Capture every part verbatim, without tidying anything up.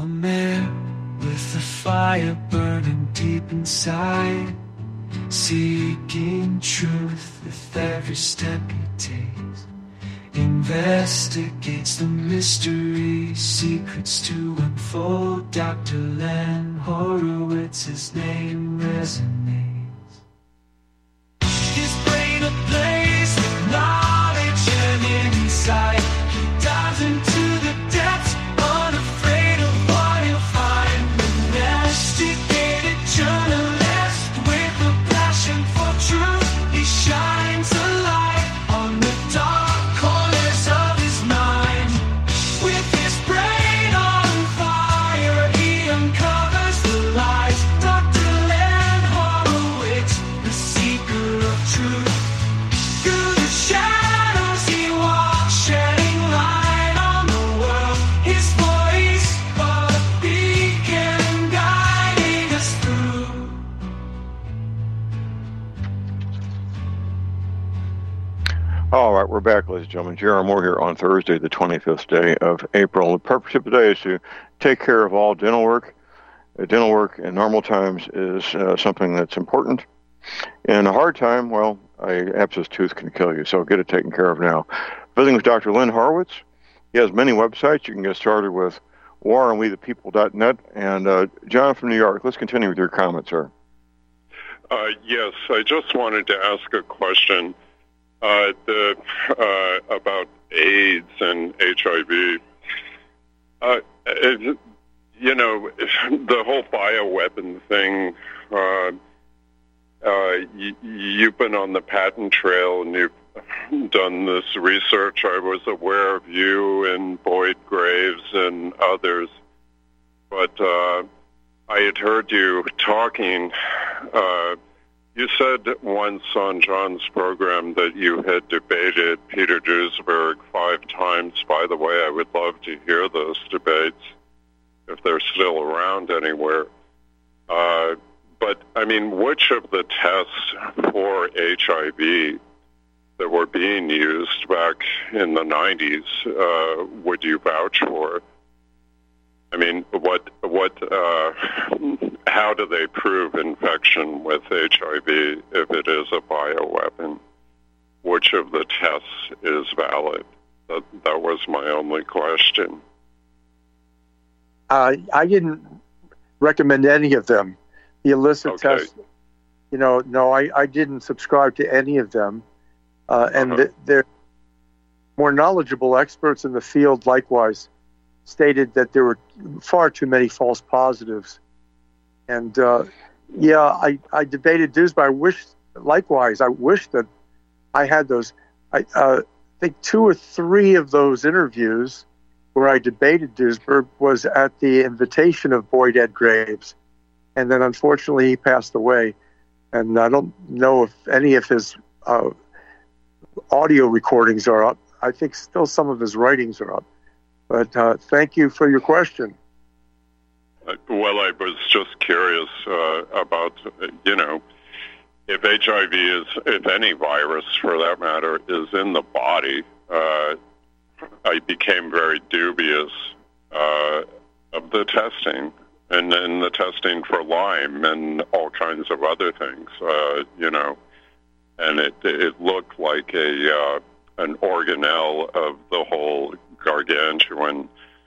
A man with a fire burning deep inside, seeking truth with every step he takes, investigates the mystery, secrets to unfold. Doctor Len Horowitz, his name resonates. His brain ablaze with knowledge and insight. He dives into the depths, unafraid of what he'll find. Domesticated journalist with a passion for truth, he shines a light on the dark corners of his mind. With his brain on fire, he uncovers the lies. Doctor Len Horowitz, the seeker of truth. Through the shadows he walks, shedding light on the world. His voice, a beacon guiding us through. All right, we're back, ladies and gentlemen. Jeremy Moore here on Thursday, the twenty-fifth day of April. The purpose of today is to take care of all dental work. Uh, dental work in normal times is uh, something that's important. In a hard time, well, a abscess tooth can kill you, so get it taken care of now. Visiting with Doctor Len Horowitz. He has many websites. You can get started with war and we the people dot net. And uh, John from New York, let's continue with your comments, sir. Uh, yes, I just wanted to ask a question uh, the, uh, about AIDS and H I V. Uh, it, you know, the whole bioweapon thing, uh, uh, y- you've been on the patent trail and you've done this research. I was aware of you and Boyd Graves and others, but uh, I had heard you talking. Uh, you said once on John's program that you had debated Peter Duesberg five times. By the way, I would love to hear those debates if they're still around anywhere. Uh, but, I mean, which of the tests for H I V that were being used back in the nineties uh, would you vouch for? I mean, what, what, uh, how do they prove infection with H I V if it is a bioweapon? Which of the tests is valid? That, that was my only question. Uh, I didn't recommend any of them. The illicit Okay. tests, you know, no, I, I didn't subscribe to any of them. Uh, and Uh-huh. th- they're more knowledgeable experts in the field likewise stated that there were far too many false positives. And, uh, yeah, I, I debated Duesberg. I wish, likewise, I wish that I had those. I uh, think two or three of those interviews where I debated Duesberg was at the invitation of Boyd Ed Graves. And then, unfortunately, he passed away. And I don't know if any of his uh, audio recordings are up. I think still some of his writings are up. But uh, thank you for your question. Uh, Well, I was just curious uh, about, uh, you know, if H I V is, if any virus for that matter, is in the body. Uh, I became very dubious uh, of the testing, and then the testing for Lyme and all kinds of other things, uh, you know, and it it looked like a uh, an organelle of the whole gargantuan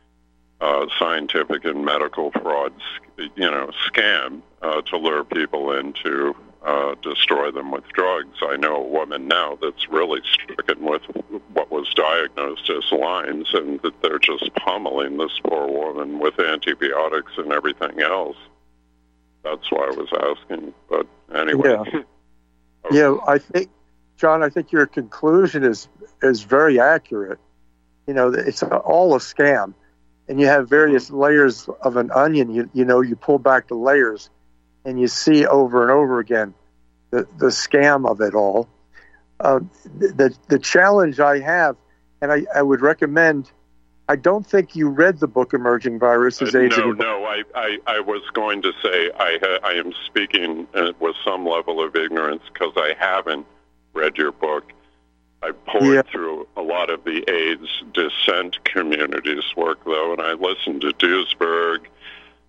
uh, scientific and medical fraud, you know, scam uh, to lure people in to uh, destroy them with drugs. I know a woman now that's really stricken with what was diagnosed as Lyme's, and that they're just pummeling this poor woman with antibiotics and everything else. That's why I was asking. But anyway. Yeah. Okay. Yeah, I think, John, I think your conclusion is is very accurate. You know, it's all a scam. And you have various layers of an onion. You, you know, you pull back the layers and you see over and over again the, the scam of it all. Uh, the, the challenge I have, and I, I would recommend, I don't think you read the book Emerging Viruses, Uh, AIDS no, and no, I, I, I was going to say I, ha- I am speaking uh, with some level of ignorance because I haven't read your book. I poured Yeah. through a lot of the AIDS dissent community's work, though, and I listened to Duesberg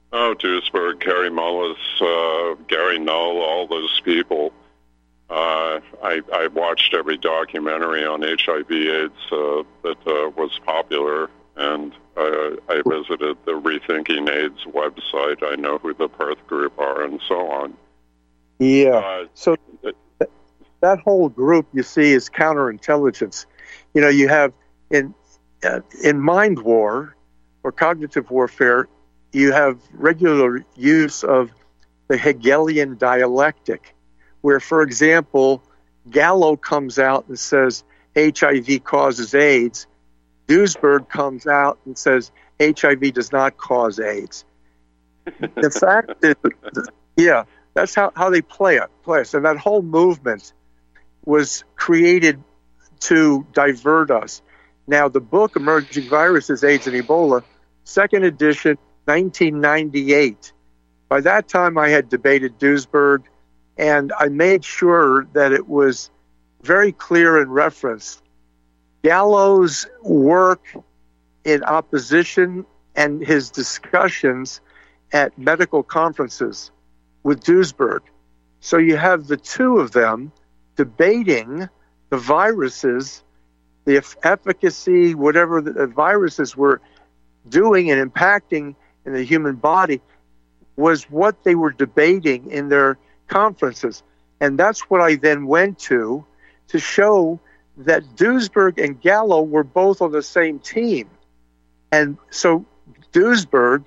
Oh, Duisberg, Gary Mullis, uh, Gary Null, all those people. Uh, I, I watched every documentary on H I V AIDS uh, that uh, was popular, and uh, I visited the Rethinking AIDS website. I know who the Perth group are, and so on. Yeah. Uh, so th- that whole group, you see, is counterintelligence. You know, you have in uh, in mind war or cognitive warfare, you have regular use of the Hegelian dialectic, where, for example, Gallo comes out and says H I V causes AIDS. Duisberg comes out and says H I V does not cause AIDS. The fact is, yeah, that's how, how they play it. Play it. So that whole movement was created to divert us. Now, the book, Emerging Viruses, AIDS and Ebola, second edition, nineteen ninety-eight. By that time, I had debated Duisberg, and I made sure that it was very clear and referenced. Gallo's work in opposition and his discussions at medical conferences with Duisberg. So you have the two of them debating the viruses, the efficacy, whatever the viruses were doing and impacting in the human body was what they were debating in their conferences. And that's what I then went to to show that Duisberg and Gallo were both on the same team. And so Duisberg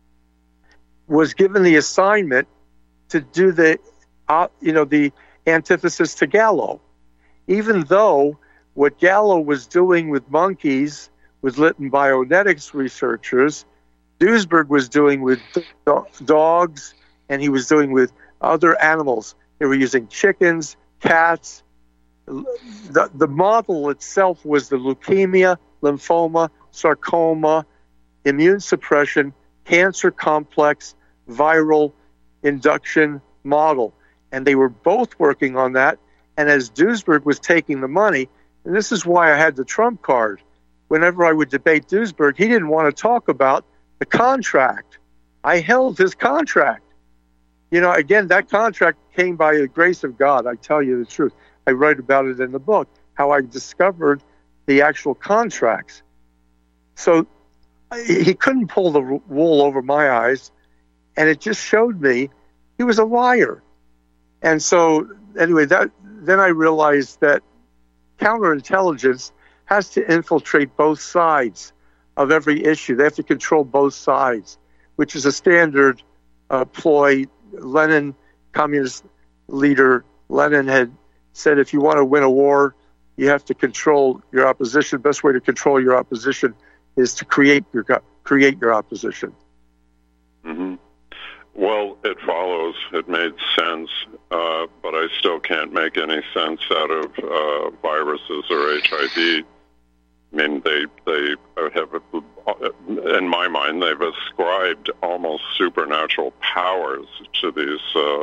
was given the assignment to do the, uh, you know, the antithesis to Gallo, even though what Gallo was doing with monkeys, with Lytton Bionetics researchers, Duisberg was doing with do- dogs, and he was doing with other animals. They were using chickens, cats. The, the model itself was the leukemia, lymphoma, sarcoma, immune suppression, cancer complex, viral induction model. And they were both working on that. And as Duisberg was taking the money, and this is why I had the trump card, whenever I would debate Duisberg, he didn't want to talk about the contract. I held his contract. You know, again, that contract came by the grace of God. I tell you the truth. I write about it in the book, how I discovered the actual contracts. So he couldn't pull the wool over my eyes, and it just showed me he was a liar. And so, anyway, that then I realized that counterintelligence has to infiltrate both sides of every issue. They have to control both sides, which is a standard uh, ploy. Lenin, communist leader Lenin, had said, if you want to win a war, you have to control your opposition. Best way to control your opposition is to create your create your opposition. Mm-hmm. Well, it follows. It made sense, uh, but I still can't make any sense out of uh, viruses or H I V. I mean, they they have, in my mind, they've ascribed almost supernatural powers to these uh,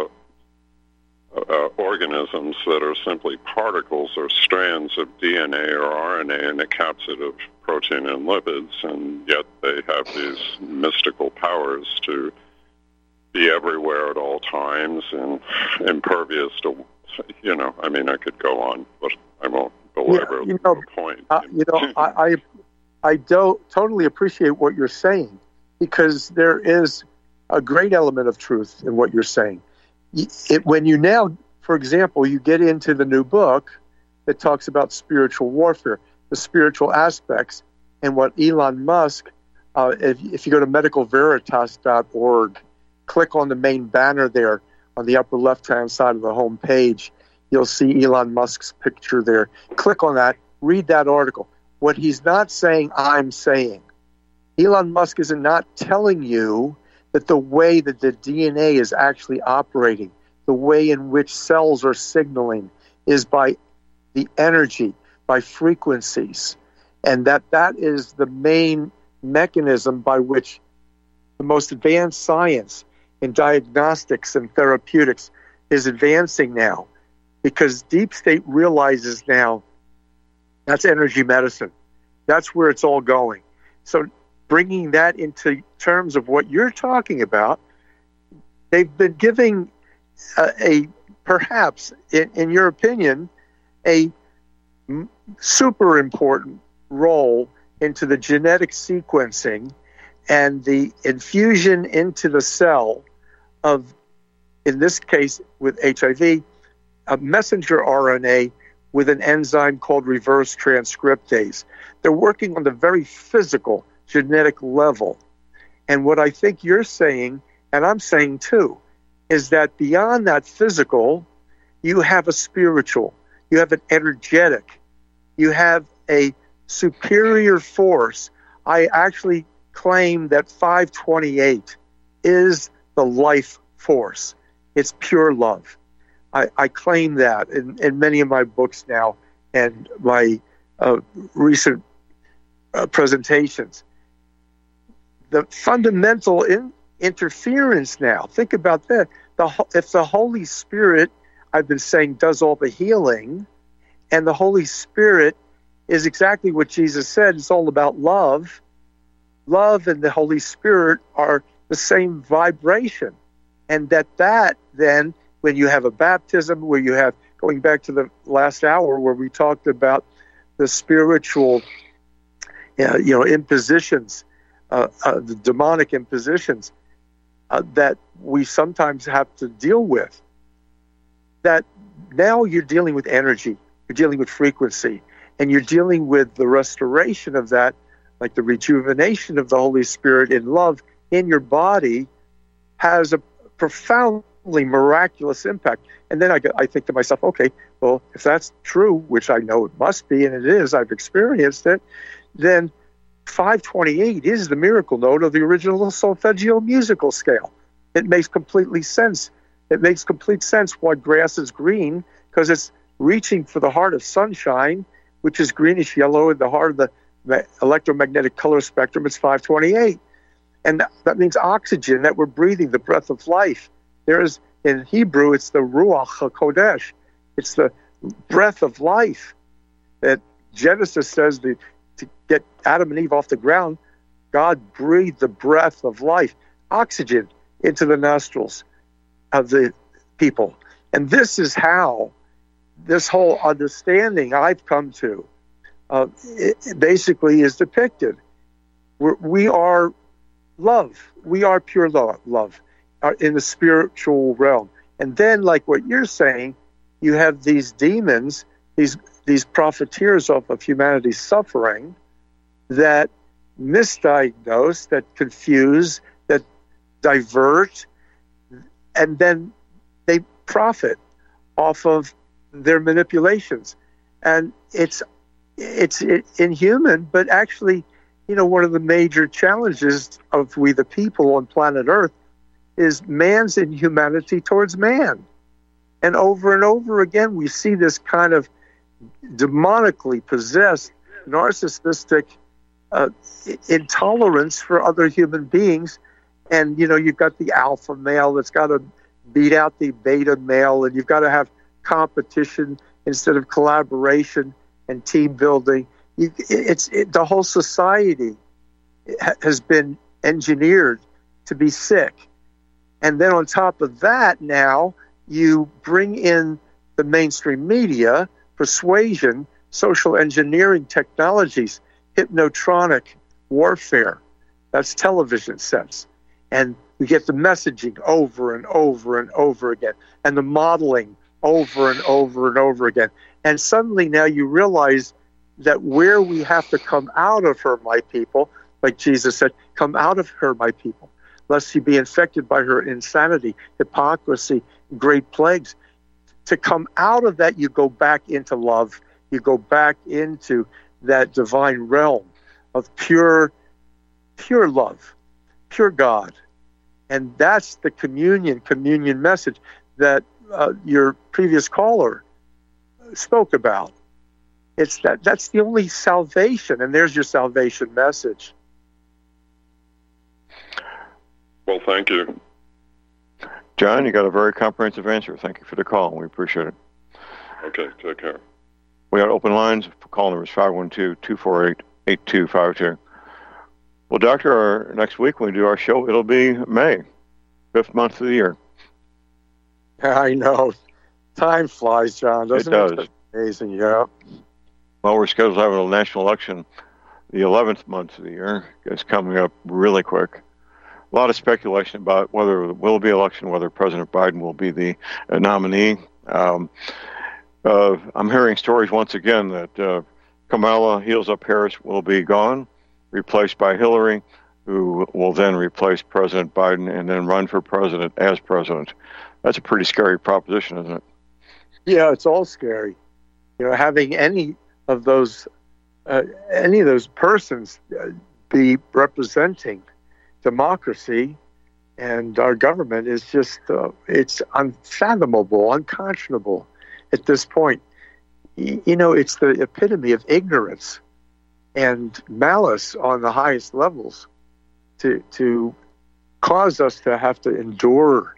uh, organisms that are simply particles or strands of D N A or R N A in a capsid of protein and lipids, and yet they have these mystical powers to be everywhere at all times and impervious to, you know, I mean, I could go on, but I won't belabor yeah, you know, the point. Uh, you know, I, I I don't totally appreciate what you're saying, because there is a great element of truth in what you're saying. It, when you now, for example, you get into the new book that talks about spiritual warfare, the spiritual aspects, and what Elon Musk, uh, if, if you go to medical veritas dot org, click on the main banner there on the upper left-hand side of the home page, you'll see Elon Musk's picture there. Click on that, read that article. What he's not saying, I'm saying. Elon Musk is not telling you that the way that the D N A is actually operating, the way in which cells are signaling, is by the energy, by frequencies, and that that is the main mechanism by which the most advanced science in diagnostics and therapeutics is advancing now, because Deep State realizes now that's energy medicine. That's where it's all going. So bringing that into terms of what you're talking about, they've been giving a, a perhaps, in, in your opinion, a super important role into the genetic sequencing and the infusion into the cell of, in this case with H I V, a messenger R N A with an enzyme called reverse transcriptase. They're working on the very physical genetic level. And what I think you're saying, and I'm saying too, is that beyond that physical, you have a spiritual, you have an energetic, you have a superior force. I actually claim that five twenty-eight is the life force. It's pure love. I, I claim that in, in many of my books now and my uh, recent uh, presentations. The fundamental in, interference now, think about that. The, if the Holy Spirit, I've been saying, does all the healing, and the Holy Spirit is exactly what Jesus said, it's all about love. Love and the Holy Spirit are the same vibration. And that that then, when you have a baptism, where you have, going back to the last hour where we talked about the spiritual, uh, you know, impositions, uh, uh, the demonic impositions uh, that we sometimes have to deal with, that now you're dealing with energy, you're dealing with frequency, and you're dealing with the restoration of that, like the rejuvenation of the Holy Spirit in love in your body has a profoundly miraculous impact. And then I, I think to myself, okay, well, if that's true, which I know it must be, and it is, I've experienced it, then five twenty-eight is the miracle note of the original solfeggio musical scale. It makes completely sense. It makes complete sense why grass is green, because it's reaching for the heart of sunshine, which is greenish yellow, in the heart of the electromagnetic color spectrum. It's five twenty-eight. And that means oxygen that we're breathing, the breath of life. There is, in Hebrew, it's the Ruach HaKodesh. It's the breath of life that Genesis says the, to get Adam and Eve off the ground, God breathed the breath of life, oxygen, into the nostrils of the people. And this is how this whole understanding I've come to uh, it basically is depicted. We're, we are love. We are pure love, love uh, in the spiritual realm. And then, like what you're saying, you have these demons, these these profiteers of, of humanity's suffering that misdiagnose, that confuse, that divert, and then they profit off of their manipulations. And it's it's inhuman, but actually, you know, one of the major challenges of we the people on planet Earth is man's inhumanity towards man. And over and over again, we see this kind of demonically possessed, narcissistic uh, intolerance for other human beings. And, you know, you've got the alpha male that's got to beat out the beta male, and you've got to have competition instead of collaboration and team building. You, it's it, the whole society has been engineered to be sick. And then on top of that, now you bring in the mainstream media, persuasion, social engineering technologies, hypnotronic warfare. That's television sets. And we get the messaging over and over and over again, and the modeling over and over and over again. And suddenly now you realize that where we have to come out of her, my people, like Jesus said, come out of her, my people, lest you be infected by her insanity, hypocrisy, great plagues. To come out of that, you go back into love. You go back into that divine realm of pure, pure love, pure God. And that's the communion, communion message that uh, your previous caller spoke about. It's that that's the only salvation, and there's your salvation message. Well, thank you. John, you got a very comprehensive answer. Thank you for the call. We appreciate it. Okay, take care. We got open lines. Call numbers five one two, two four eight, eight two five two. Well, Doctor, our, next week when we do our show, it'll be May, fifth month of the year. I know. Time flies, John, doesn't it? It does. It's amazing, yeah. Well, we're scheduled to have a national election the eleventh month of the year. It's coming up really quick. A lot of speculation about whether there will be election, whether President Biden will be the uh, nominee. Um, uh, I'm hearing stories once again that uh, Kamala Heels Up Harris will be gone, replaced by Hillary, who will then replace President Biden and then run for president as president. That's a pretty scary proposition, isn't it? Yeah, it's all scary. You know, having any of those, uh, any of those persons uh, be representing democracy and our government is just, uh, it's unfathomable, unconscionable at this point. Y- you know, it's the epitome of ignorance and malice on the highest levels to to cause us to have to endure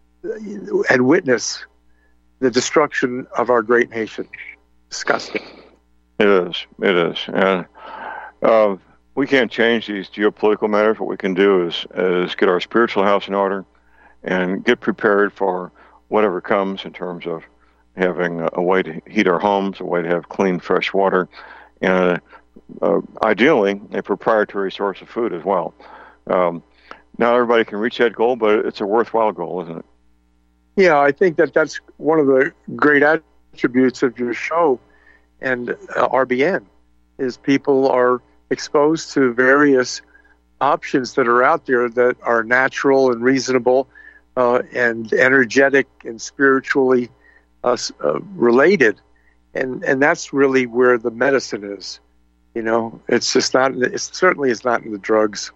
and witness the destruction of our great nation. Disgusting. It is. It is. And uh, we can't change these geopolitical matters. What we can do is, is get our spiritual house in order and get prepared for whatever comes in terms of having a, a way to heat our homes, a way to have clean, fresh water, and uh, ideally a proprietary source of food as well. Um, not everybody can reach that goal, but it's a worthwhile goal, isn't it? Yeah, I think that that's one of the great attributes of your show and uh, R B N is people are exposed to various options that are out there that are natural and reasonable uh, and energetic and spiritually uh, uh, related. And and that's really where the medicine is. You know, it's just not, it certainly is not in the drugs.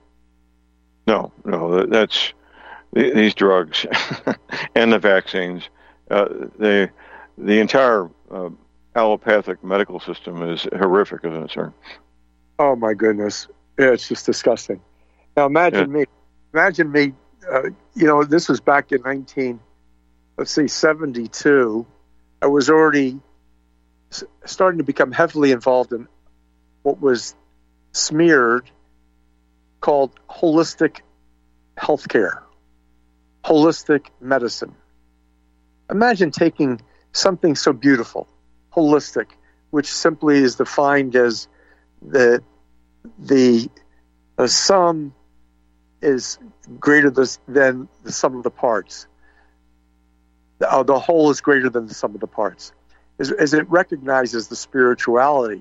No, no, that's these drugs and the vaccines. Uh, they, the entire uh, allopathic medical system is horrific, isn't it, sir? Oh my goodness, yeah, it's just disgusting. Now imagine yeah. me, imagine me. Uh, you know, this was back in nineteen, let's see, seventy-two. I was already s- starting to become heavily involved in what was smeared called holistic healthcare, holistic medicine. Imagine taking something so beautiful, holistic, which simply is defined as the the, the sum is greater than the sum of the parts. The, uh, the whole is greater than the sum of the parts, as, as it recognizes the spirituality.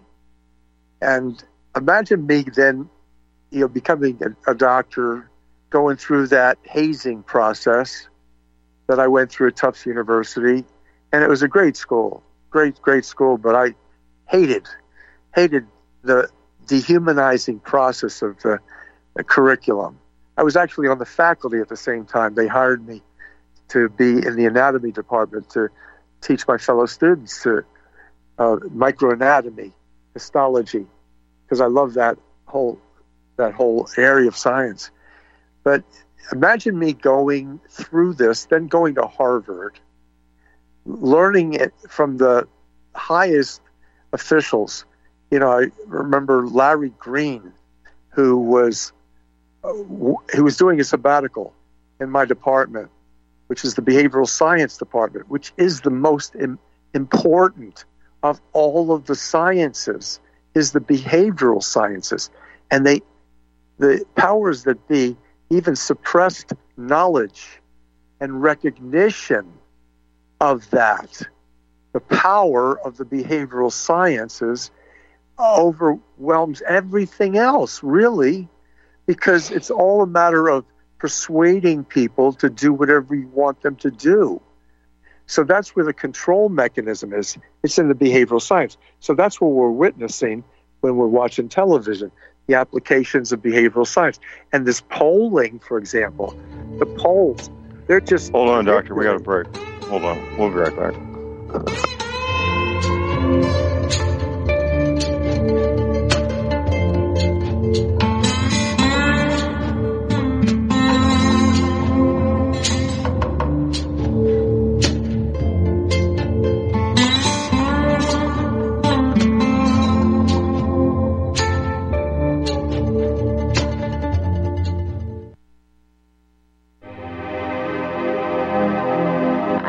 And imagine me then, you know, becoming a, a doctor, going through that hazing process that I went through at Tufts University, and it was a great school, great, great school, but I hated, hated the dehumanizing process of the, the curriculum. I was actually on the faculty at the same time. They hired me to be in the anatomy department to teach my fellow students to uh, microanatomy, histology, because I love that whole that whole area of science. But imagine me going through this, then going to Harvard, learning it from the highest officials. You know, I remember Larry Green, who was uh, who was doing a sabbatical in my department, which is the behavioral science department, which is the most im- important of all of the sciences, is the behavioral sciences. And they, the powers that be, even suppressed knowledge and recognition of that. The power of the behavioral sciences overwhelms everything else, really, because it's all a matter of persuading people to do whatever you want them to do. So that's where the control mechanism is. It's in the behavioral science. So that's what we're witnessing when we're watching television, the applications of behavioral science. And this polling, for example, the polls, they're just... Hold on, doctor. We got a break. Hold on. We'll be right back.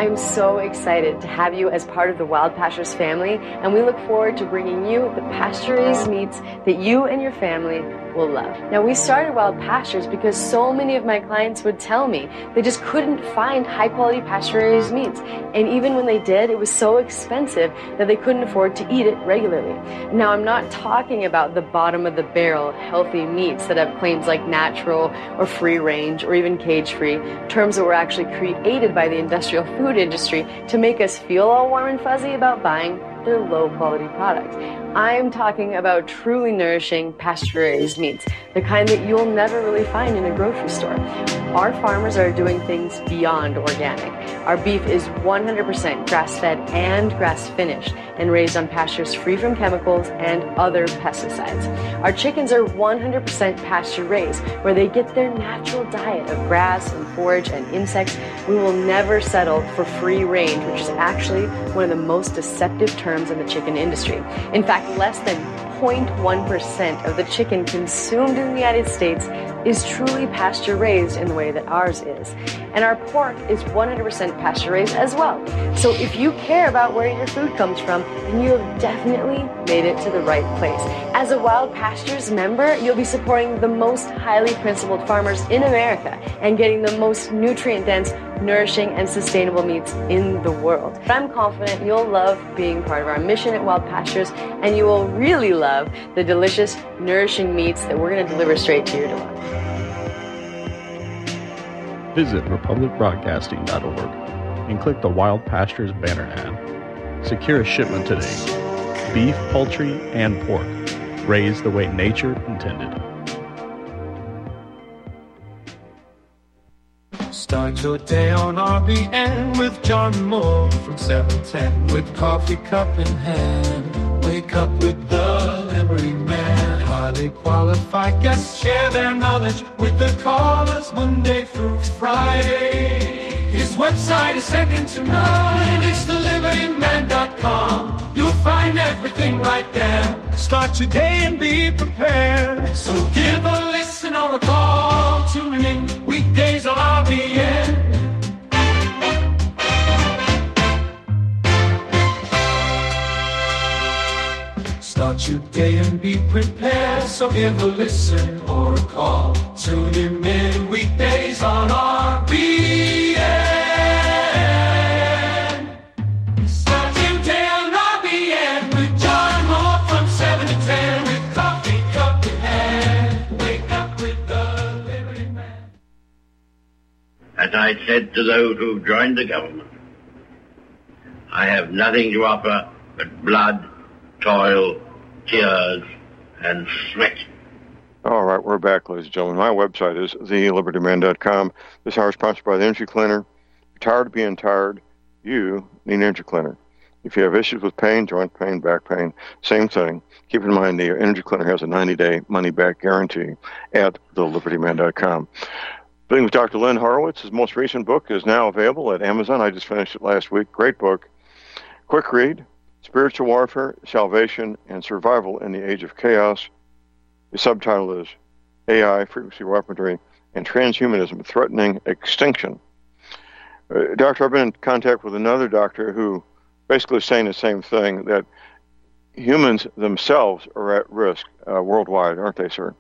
I'm so excited to have you as part of the Wild Pastures family, and we look forward to bringing you the pasture-raised meats that you and your family will love. Now, we started Wild Pastures because so many of my clients would tell me they just couldn't find high-quality pasture-raised meats, and even when they did, it was so expensive that they couldn't afford to eat it regularly. Now, I'm not talking about the bottom-of-the-barrel healthy meats that have claims like natural or free-range or even cage-free, terms that were actually created by the industrial food industry to make us feel all warm and fuzzy about buying their low-quality products. I'm talking about truly nourishing pasture-raised meats, the kind that you'll never really find in a grocery store. Our farmers are doing things beyond organic. Our beef is one hundred percent grass-fed and grass-finished and raised on pastures free from chemicals and other pesticides. Our chickens are one hundred percent pasture-raised, where they get their natural diet of grass and forage and insects. We will never settle for free range, which is actually one of the most deceptive terms in the chicken industry. In fact, less than zero point one percent of the chicken consumed in the United States is truly pasture-raised in the way that ours is. And our pork is one hundred percent pasture-raised as well. So if you care about where your food comes from, then you have definitely made it to the right place. As a Wild Pastures member, you'll be supporting the most highly principled farmers in America and getting the most nutrient-dense, nourishing, and sustainable meats in the world. I'm confident you'll love being part of our mission at Wild Pastures, and you will really love the delicious, nourishing meats that we're going to deliver straight to your door. Visit republic broadcasting dot org and click the Wild Pastures banner ad. Secure a shipment today. Beef, poultry, and pork, raised the way nature intended. Start your day on R B N with John Moore from seven to ten with coffee cup in hand. Wake up with the Liberty Man. Highly qualified guests share their knowledge with the callers Monday through Friday. His website is second to none. It's the liberty man dot com. You'll find everything right there. Start your day and be prepared. So give a listen or a call. Tune in weekdays on R B N. Start your day and be prepared. So give a listen or a call. Tune in in weekdays on R B N. Start your day on R B N with John Moore from seven to ten with coffee cup in hand. Wake up with the Liberty Man. As I said to those who joined the government, I have nothing to offer but blood, toil, tears, and sweat. All right, we're back, ladies and gentlemen. My website is the liberty man dot com. This hour is sponsored by the Energy Cleaner. If you're tired of being tired, you need an Energy Cleaner. If you have issues with pain, joint pain, back pain, same thing. Keep in mind the Energy Cleaner has a ninety-day money-back guarantee at the liberty man dot com. Being with Doctor Len Horowitz, his most recent book is now available at Amazon. I just finished it last week. Great book. Quick read. Spiritual Warfare, Salvation, and Survival in the Age of Chaos. The subtitle is A I, Frequency Weaponry, and Transhumanism, Threatening Extinction. Uh, doctor, I've been in contact with another doctor who basically is saying the same thing, that humans themselves are at risk uh, worldwide, aren't they, sir?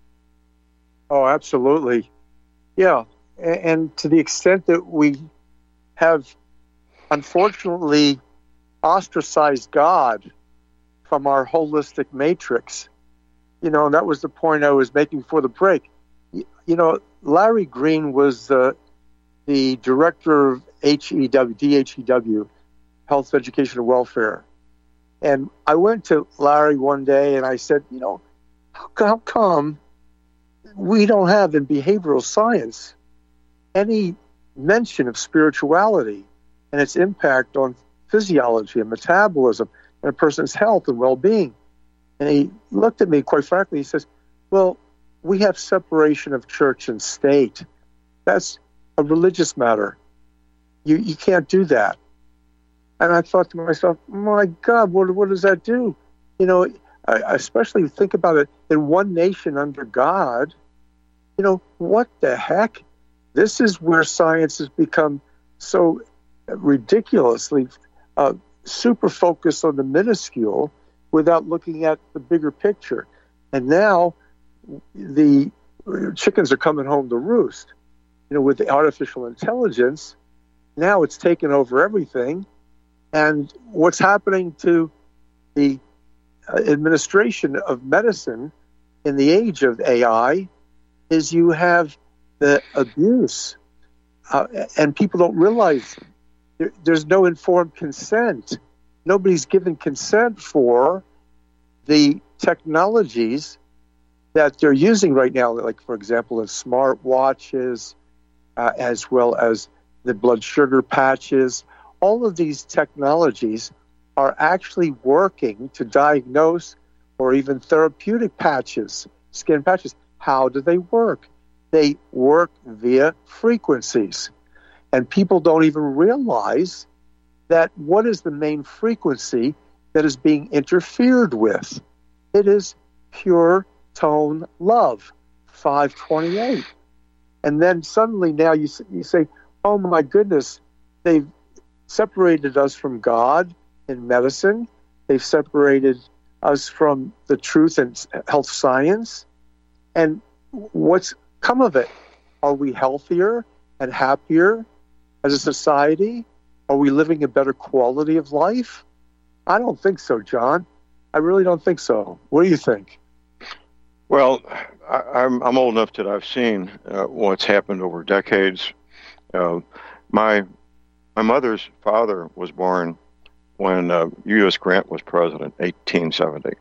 Oh, absolutely. Yeah, and, and to the extent that we have, unfortunately, ostracized God from our holistic matrix. You know, and that was the point I was making before the break. You, you know, Larry Green was uh, the director of H E W, D H E W, Health, Education, and Welfare. And I went to Larry one day and I said, you know, how, how come we don't have in behavioral science any mention of spirituality and its impact on physiology and metabolism and a person's health and well-being? And he looked at me, quite frankly, he says, well, we have separation of church and state. That's a religious matter. You you can't do that. And I thought to myself, my God, what, what does that do? You know, I, I especially think about it in one nation under God. You know, what the heck? This is where science has become so ridiculously uh, super focused on the minuscule without looking at the bigger picture. And now the chickens are coming home to roost. You know, with the artificial intelligence, now it's taken over everything. And what's happening to the administration of medicine in the age of A I is you have the abuse. Uh, and people don't realize there, there's no informed consent. Nobody's given consent for the technologies that they're using right now, like, for example, the smart watches, uh, as well as the blood sugar patches. All of these technologies are actually working to diagnose or even therapeutic patches, skin patches. How do they work? They work via frequencies. And people don't even realize that what is the main frequency that is being interfered with? It is pure tone love, five twenty-eight. And then suddenly now you, you say, oh my goodness, they've separated us from God in medicine. They've separated us from the truth in health science. And what's come of it? Are we healthier and happier as a society? Are we living a better quality of life? I don't think so, John. I really don't think so. What do you think? Well, I, I'm I'm old enough that I've seen uh, what's happened over decades. Uh, my my mother's father was born when uh, U S Grant was president, eighteen seventy,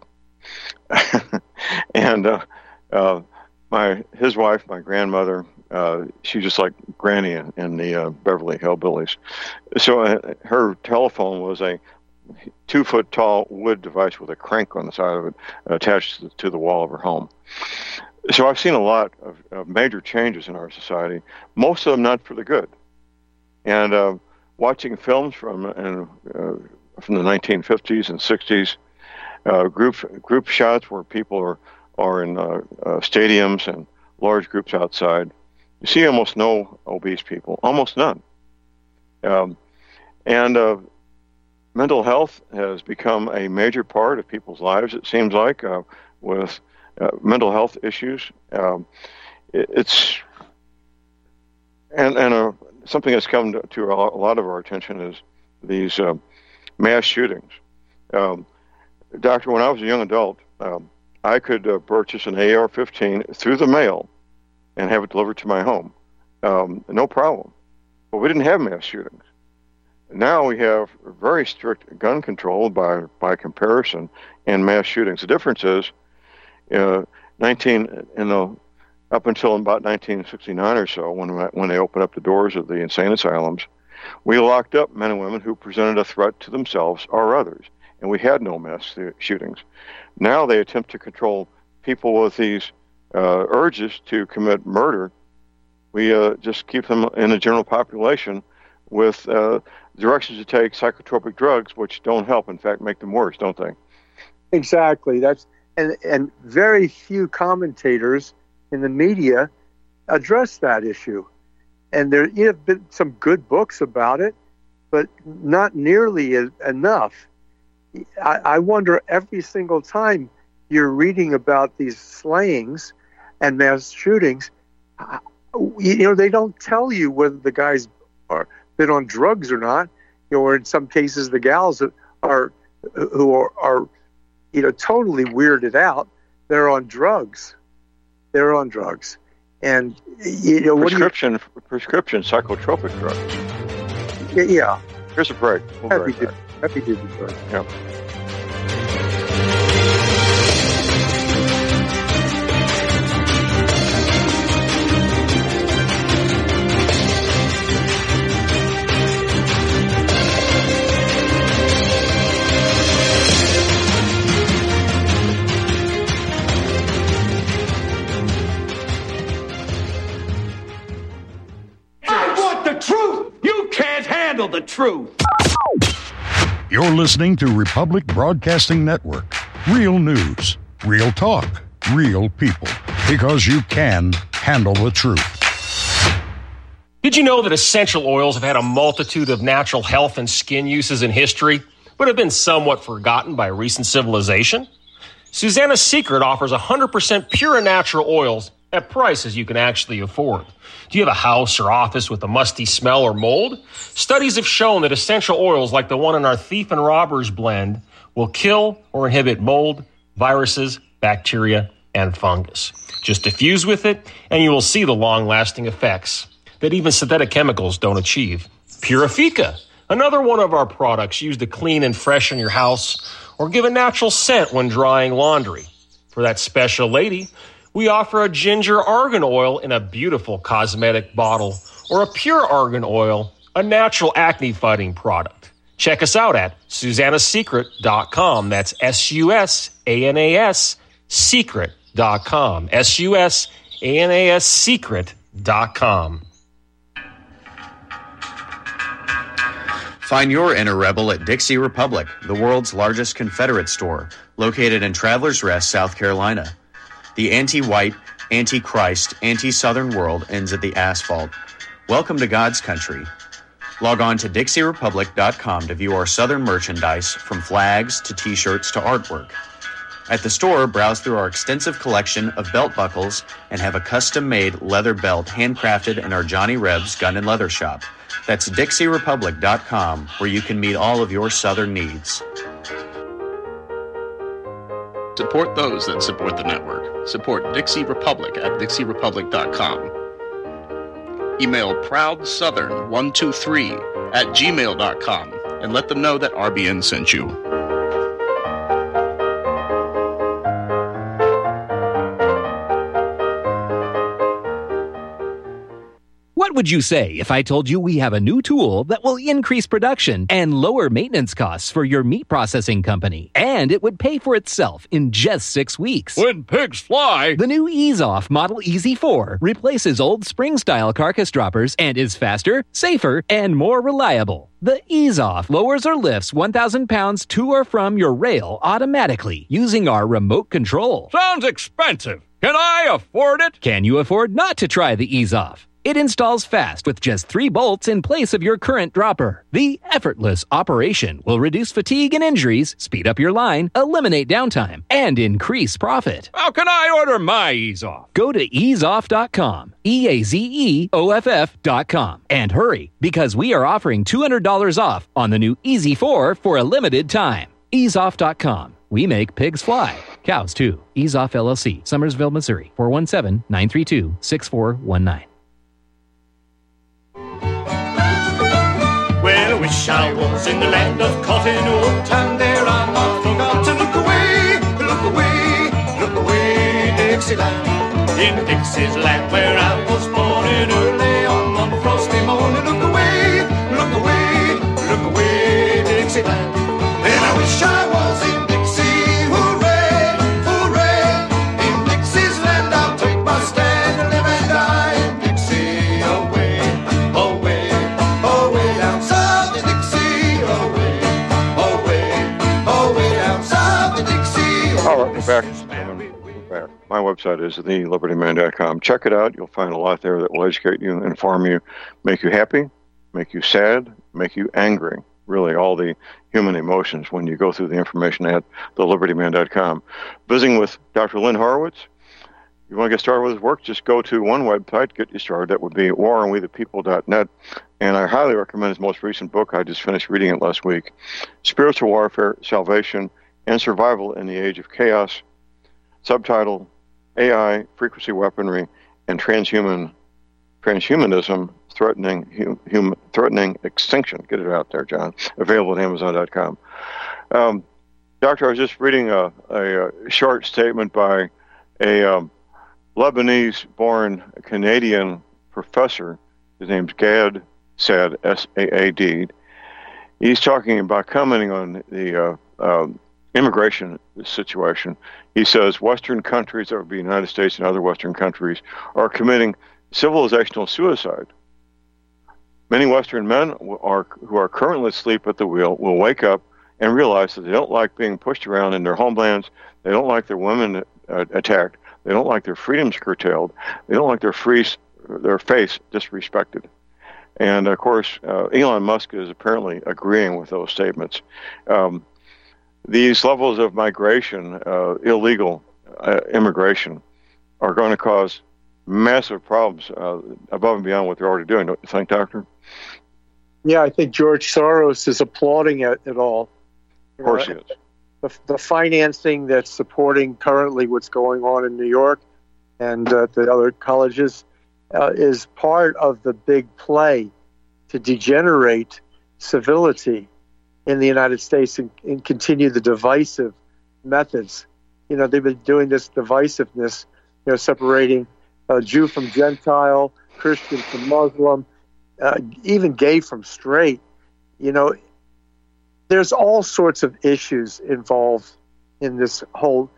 and uh, uh, my his wife, my grandmother, uh, she's just like Granny in, in the uh, Beverly Hillbillies. So uh, her telephone was a two foot tall wood device with a crank on the side of it attached to the, to the wall of her home. So I've seen a lot of, of major changes in our society, most of them not for the good. And uh, watching films from uh, uh, from the nineteen fifties and sixties, uh, group group shots where people are are in uh, uh, stadiums and large groups outside, you see almost no obese people, almost none. Um, and uh, mental health has become a major part of people's lives, it seems like, uh, with uh, mental health issues. Um, it, it's and and uh, something that's come to, to a lot of our attention is these uh, mass shootings. Um, doctor, when I was a young adult, um, I could uh, purchase an A R fifteen through the mail and have it delivered to my home. Um, no problem. But we didn't have mass shootings. Now we have very strict gun control by, by comparison and mass shootings. The difference is, uh, nineteen you know, up until about nineteen sixty-nine or so, when when they opened up the doors of the insane asylums, we locked up men and women who presented a threat to themselves or others, and we had no mass shootings. Now they attempt to control people with these uh, urges to commit murder. We uh, just keep them in the general population with uh, directions to take psychotropic drugs, which don't help, in fact, make them worse, don't they? Exactly. That's and and very few commentators in the media address that issue. And there have been some good books about it, but not nearly enough. I, I wonder every single time you're reading about these slayings and mass shootings, you know, they don't tell you whether the guys are been on drugs or not, you know, or in some cases the gals are who are, are you know, totally weirded out. They're on drugs. They're on drugs. And, you know, prescription, what do you, prescription psychotropic drugs. Yeah. yeah. Here's a break. We'll Happy break to, happy to be break. Yep. The truth. You're listening to Republic Broadcasting Network. Real news, real talk, real people. Because you can handle the truth. Did you know that essential oils have had a multitude of natural health and skin uses in history, but have been somewhat forgotten by recent civilization? Susanna's Secret offers one hundred percent pure and natural oils at prices you can actually afford. Do you have a house or office with a musty smell or mold? Studies have shown that essential oils like the one in our Thief and Robbers blend will kill or inhibit mold, viruses, bacteria, and fungus. Just diffuse with it, and you will see the long-lasting effects that even synthetic chemicals don't achieve. Purifica, another one of our products used to clean and freshen your house or give a natural scent when drying laundry. For that special lady, we offer a ginger argan oil in a beautiful cosmetic bottle or a pure argan oil, a natural acne-fighting product. Check us out at susanna secret dot com. That's S U S A N A S secret dot com. S U S A N A S secret dot com. Find your inner rebel at Dixie Republic, the world's largest Confederate store, located in Travelers Rest, South Carolina. The anti-white, anti-Christ, anti-Southern world ends at the asphalt. Welcome to God's country. Log on to dixie republic dot com to view our Southern merchandise, from flags to t-shirts to artwork. At the store, browse through our extensive collection of belt buckles and have a custom-made leather belt handcrafted in our Johnny Rebs Gun and Leather Shop. That's dixie republic dot com, where you can meet all of your Southern needs. Support those that support the network. Support Dixie Republic at dixie republic dot com. Email proud southern one two three at gmail dot com and let them know that R B N sent you. What would you say if I told you we have a new tool that will increase production and lower maintenance costs for your meat processing company, and it would pay for itself in just six weeks? When pigs fly! The new Ease Off Model E Z four replaces old spring-style carcass droppers and is faster, safer, and more reliable. The Ease Off lowers or lifts one thousand pounds to or from your rail automatically using our remote control. Sounds expensive. Can I afford it? Can you afford not to try the Ease Off? It installs fast with just three bolts in place of your current dropper. The effortless operation will reduce fatigue and injuries, speed up your line, eliminate downtime, and increase profit. How can I order my Ease Off? Go to ease off dot com, E A Z E O F F dot com, and hurry, because we are offering two hundred dollars off on the new E Z four for a limited time. ease off dot com. We make pigs fly. Cows, too. Ease Off L L C, Summersville, Missouri, four one seven, nine three two, six four one nine. Well, I wish I was in the land of cotton wool, and there I'm not forgotten. Look away, look away, look away, Dixieland. In Dixie's land where I was born in early on one frosty morning. Look away, look away, look away, Dixieland. And I wish I was in Dixie, hooray, hooray. In Dixie's land I'll take my stand and live and die in Dixie. Away, away, away down south in Dixie. Away, away, away down south in Dixie. All right, we're back. We're back. My website is the liberty man dot com. Check it out. You'll find a lot there that will educate you, inform you, make you happy, make you sad, make you angry. Really, all the human emotions when you go through the information at the liberty man dot com. Visiting with Doctor Lynn Horowitz. You want to get started with his work, just go to one website, get you started. That would be war and we the people dot net. And I highly recommend his most recent book. I just finished reading it last week. Spiritual Warfare, Salvation, and Survival in the Age of Chaos. Subtitle, A I, Frequency Weaponry, and Transhuman Transhumanism, Threatening hum, threatening Extinction. Get it out there, John. Available at amazon dot com. Um, Doctor, I was just reading a, a, a short statement by a um, Lebanese-born Canadian professor. His name's Gad Saad, S A A D. He's talking about commenting on the uh, uh, immigration situation. He says Western countries, that would be the United States and other Western countries, are committing civilizational suicide. Many Western men are, who are currently asleep at the wheel will wake up and realize that they don't like being pushed around in their homelands. They don't like their women uh, attacked. They don't like their freedoms curtailed. They don't like their free, their face disrespected. And, of course, uh, Elon Musk is apparently agreeing with those statements. Um, these levels of migration, uh, illegal uh, immigration, are going to cause massive problems uh, above and beyond what they're already doing. Don't you think, Doctor? Yeah, I think George Soros is applauding it, it all. Of course he is. The, the financing that's supporting currently what's going on in New York and uh, the other colleges uh, is part of the big play to degenerate civility in the United States and, and continue the divisive methods. You know, they've been doing this divisiveness, you know, separating uh, Jew from Gentile, Christian from Muslim, uh, even gay from straight. You know, there's all sorts of issues involved in this whole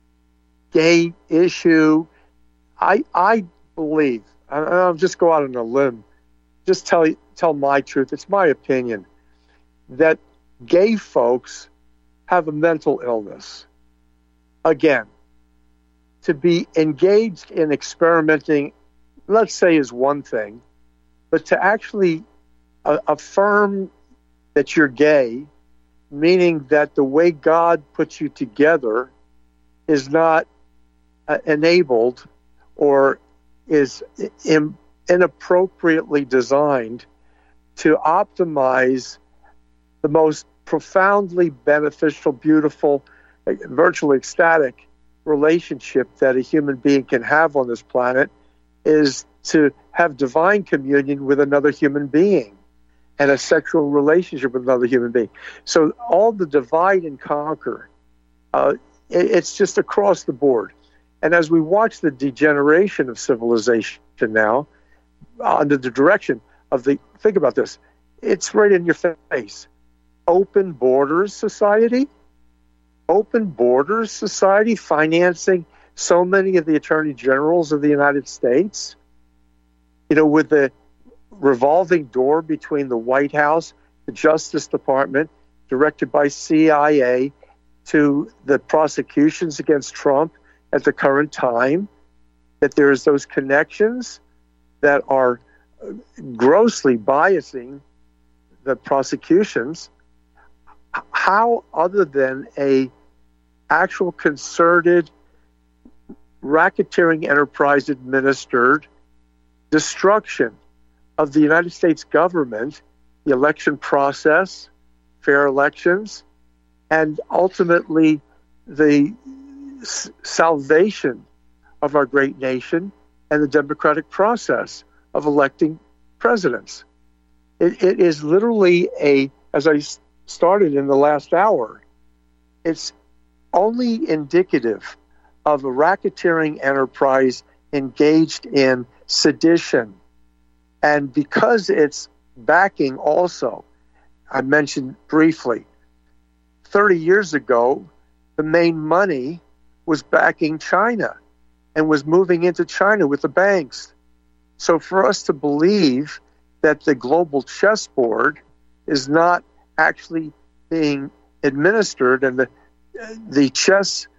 gay issue. I I believe, and I'll just go out on a limb, just tell tell my truth. It's my opinion that gay folks have a mental illness. Again, to be engaged in experimenting, let's say, is one thing, but to actually uh, affirm that you're gay, meaning that the way God puts you together is not uh, enabled or is in, inappropriately designed to optimize the most profoundly beneficial, beautiful, virtually ecstatic relationship that a human being can have on this planet, is to have divine communion with another human being and a sexual relationship with another human being. So all the divide and conquer, uh, it, it's just across the board. And as we watch the degeneration of civilization now, under the direction of the, think about this, it's right in your face. Open borders society, open borders society financing so many of the attorney generals of the United States, you know, with the revolving door between the White House, the Justice Department, directed by C I A, to the prosecutions against Trump at the current time, that there's those connections that are grossly biasing the prosecutions. How, other than a actual concerted racketeering enterprise administered destruction of the United States government, the election process, fair elections, and ultimately the s- salvation of our great nation and the democratic process of electing presidents. It, it is literally a, as I started in the last hour, it's only indicative of a racketeering enterprise engaged in sedition. And because it's backing also, I mentioned briefly, thirty years ago, the main money was backing China and was moving into China with the banks. So for us to believe that the global chessboard is not actually being administered and the the chess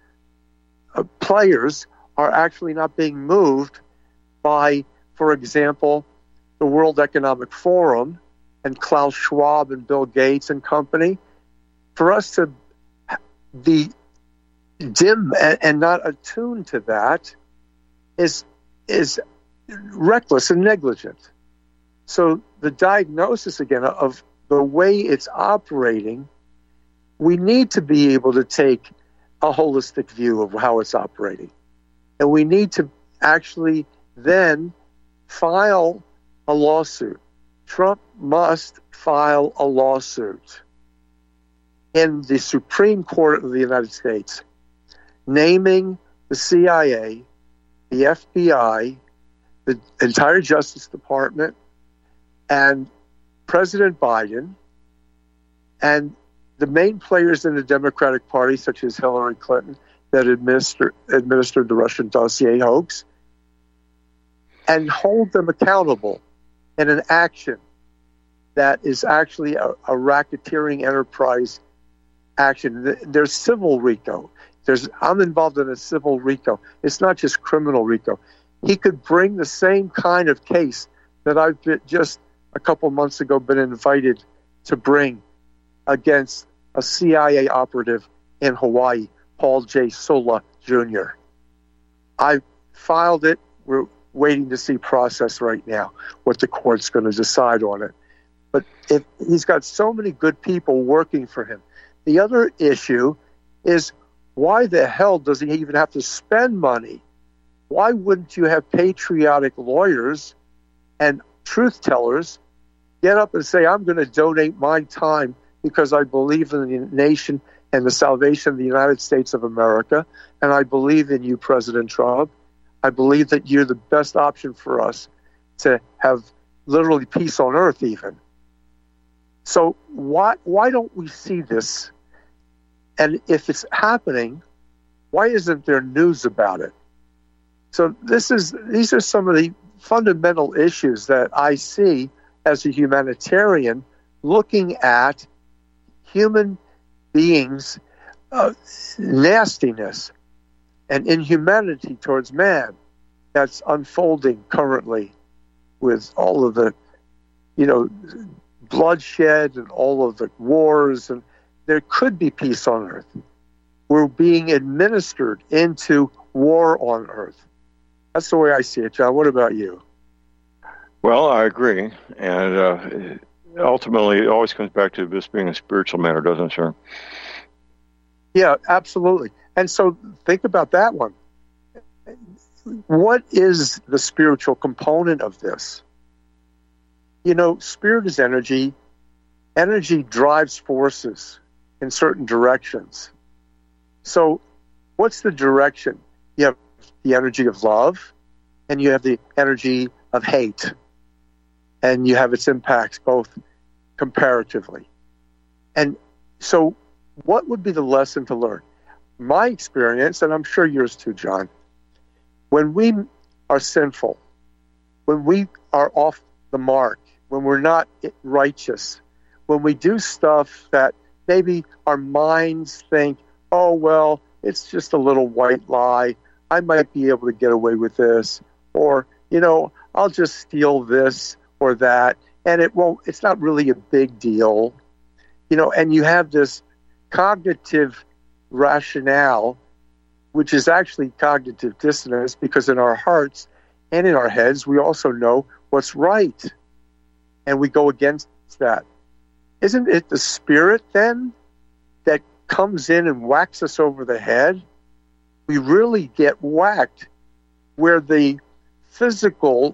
players are actually not being moved by, for example, the World Economic Forum and Klaus Schwab and Bill Gates and company, for us to be dim and not attuned to that is is reckless and negligent. So the diagnosis, again, of the way it's operating, we need to be able to take a holistic view of how it's operating. And we need to actually then file a lawsuit. Trump must file a lawsuit in the Supreme Court of the United States, naming the C I A, the F B I, the entire Justice Department, and President Biden, and the main players in the Democratic Party, such as Hillary Clinton, that administer, administered the Russian dossier hoax, and hold them accountable in an action that is actually a, a racketeering enterprise action. There's civil RICO. There's I'm involved in a civil RICO. It's not just criminal RICO. He could bring the same kind of case that I've been just a couple months ago been invited to bring against a C I A operative in Hawaii, Paul J. Sola Junior I filed it. We're waiting to see process right now, what the court's going to decide on it. But if he's got so many good people working for him. The other issue is, why the hell does he even have to spend money? Why wouldn't you have patriotic lawyers and truth tellers get up and say, I'm going to donate my time because I believe in the nation and the salvation of the United States of America, and I believe in you, President Trump. I believe that you're the best option for us to have literally peace on earth even. So why why don't we see this? And if it's happening, why isn't there news about it? So this is these are some of the fundamental issues that I see as a humanitarian looking at human beings' uh, nastiness and inhumanity towards man that's unfolding currently with all of the, you know, bloodshed and all of the wars, and there could be peace on earth. We're being administered into war on earth. That's the way I see it, John. What about you? Well, I agree. And uh, ultimately, it always comes back to this being a spiritual matter, doesn't it, sir? Yeah, absolutely. And so think about that one. What is the spiritual component of this? You know, spirit is energy. Energy drives forces in certain directions. So what's the direction? You have the energy of love, and you have the energy of hate, and you have its impacts both comparatively. And so what would be the lesson to learn? My experience, and I'm sure yours too, John, when we are sinful, when we are off the mark, when we're not righteous, when we do stuff that maybe our minds think, oh, well, it's just a little white lie, I might be able to get away with this, or, you know, I'll just steal this or that, and it won't, it's not really a big deal, you know, and you have this cognitive rationale, which is actually cognitive dissonance, because in our hearts and in our heads, we also know what's right, and we go against that. Isn't it the spirit then that comes in and whacks us over the head? We really get whacked where the physical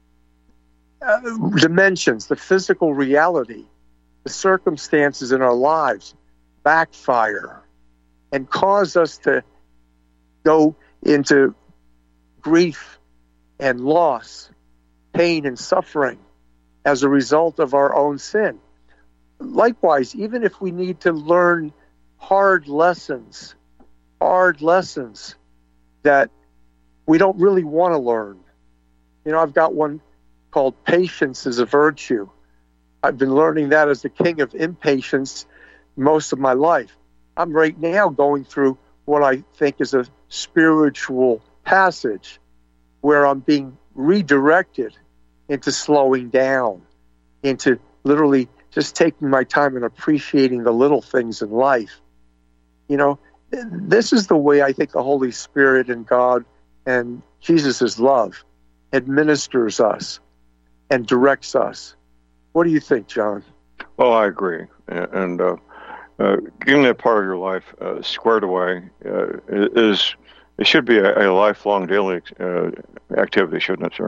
uh, dimensions, the physical reality, the circumstances in our lives backfire and cause us to go into grief and loss, pain and suffering as a result of our own sin. Likewise, even if we need to learn hard lessons, hard lessons that we don't really want to learn. You know, I've got one called Patience is a Virtue. I've been learning that as the king of impatience most of my life. I'm right now going through what I think is a spiritual passage where I'm being redirected into slowing down, into literally just taking my time and appreciating the little things in life. You know, this is the way I think the Holy Spirit and God and Jesus' love administers us and directs us. What do you think, John? Well, I agree. And uh, uh, getting that part of your life uh, squared away uh, is, it should be a, a lifelong daily uh, activity, shouldn't it, sir?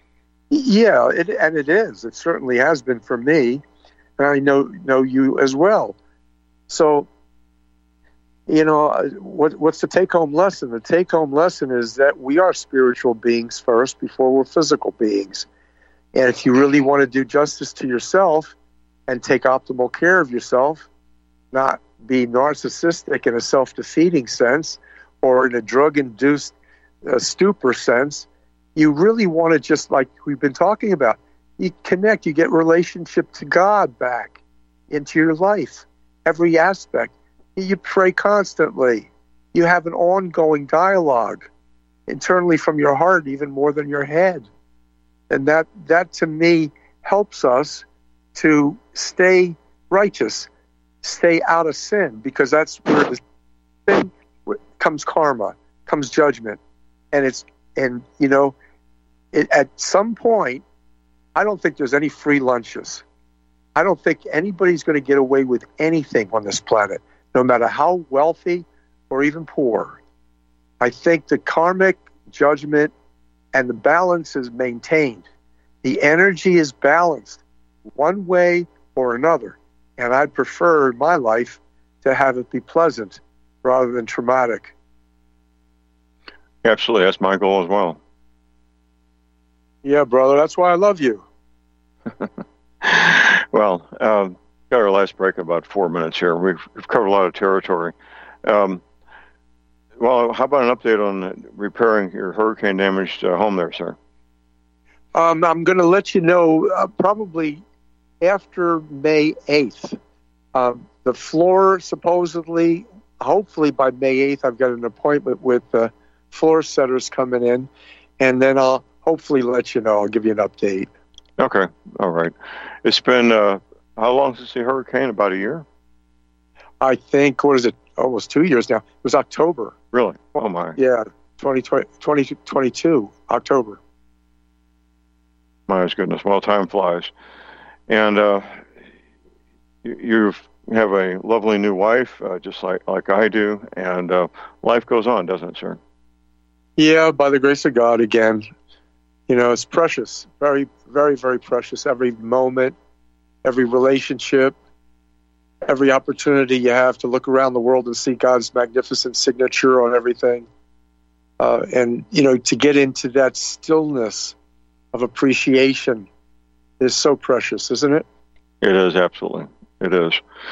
Yeah, it, and it is. It certainly has been for me. And I know know you as well. So, you know, what what's the take-home lesson? The take-home lesson is that we are spiritual beings first before we're physical beings. And if you really want to do justice to yourself and take optimal care of yourself, not be narcissistic in a self-defeating sense or in a drug-induced uh, stupor sense, you really want to, just like we've been talking about, you connect, you get relationship to God back into your life, every aspect. You pray constantly. You have an ongoing dialogue internally from your heart, even more than your head. And that, that to me helps us to stay righteous, stay out of sin, because that's where the sin comes karma, comes judgment. And it's, and you know, it, at some point, I don't think there's any free lunches. I don't think anybody's going to get away with anything on this planet, no matter how wealthy or even poor. I think the karmic judgment and the balance is maintained. The energy is balanced one way or another. And I'd prefer in my life to have it be pleasant rather than traumatic. Absolutely. That's my goal as well. Yeah, brother. That's why I love you. Well, um, got our last break in about four minutes here. We've, we've covered a lot of territory. Um, well, how about an update on repairing your hurricane-damaged uh, home there, sir? Um, I'm going to let you know uh, probably after May eighth. Um, the floor supposedly, hopefully by May eighth, I've got an appointment with the floor setters coming in, and then I'll hopefully let you know. I'll give you an update. Okay. All right. It's been, uh, how long since the hurricane? About a year? I think, what is it, almost two years now. It was October. Really? Oh, my. Yeah, twenty twenty, twenty twenty-two, October. My goodness. Well, time flies. And uh, you you've, have a lovely new wife, uh, just like, like I do, and uh, life goes on, doesn't it, sir? Yeah, by the grace of God, again. You know, it's precious, very, very, very precious. Every moment, every relationship, every opportunity you have to look around the world and see God's magnificent signature on everything. Uh, and, you know, to get into that stillness of appreciation is so precious, isn't it? It is, absolutely. It is.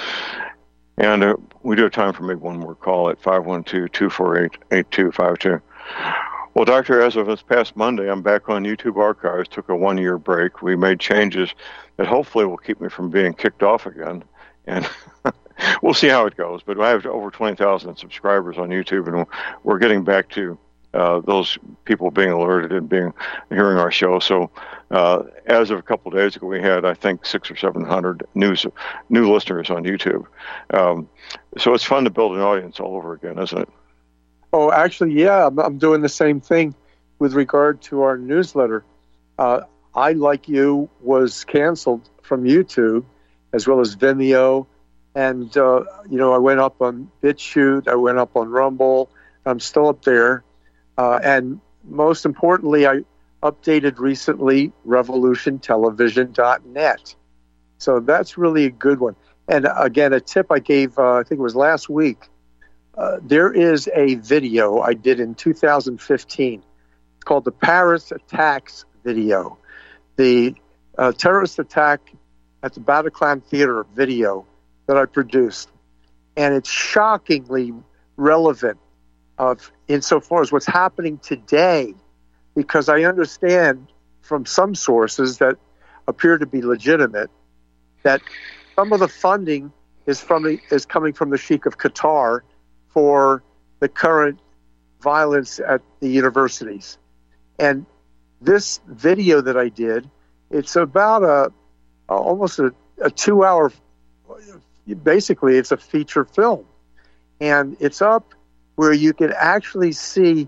And uh, we do have time for maybe one more call at five one two, two four eight, eight two five two. Well, Doctor, as of this past Monday, I'm back on YouTube Archives, took a one-year break. We made changes that hopefully will keep me from being kicked off again. And we'll see how it goes. But I have over twenty thousand subscribers on YouTube, and we're getting back to uh, those people being alerted and being hearing our show. So uh, as of a couple of days ago, we had, I think, six or seven hundred new, new listeners on YouTube. Um, so it's fun to build an audience all over again, isn't it? Oh, actually, yeah, I'm, I'm doing the same thing with regard to our newsletter. Uh, I, like you, was canceled from YouTube as well as Vimeo. And, uh, you know, I went up on BitChute. I went up on Rumble. I'm still up there. Uh, and most importantly, I updated recently revolution television dot net. So that's really a good one. And, again, a tip I gave, uh, I think it was last week, Uh, there is a video I did in two thousand fifteen. It's called the Paris Attacks video. The uh, terrorist attack at the Bataclan Theater video that I produced. And it's shockingly relevant of insofar as what's happening today, because I understand from some sources that appear to be legitimate that some of the funding is from the, is coming from the Sheikh of Qatar for the current violence at the universities. And this video that I did, it's about a, a almost a, a two-hour, basically it's a feature film. And it's up where you can actually see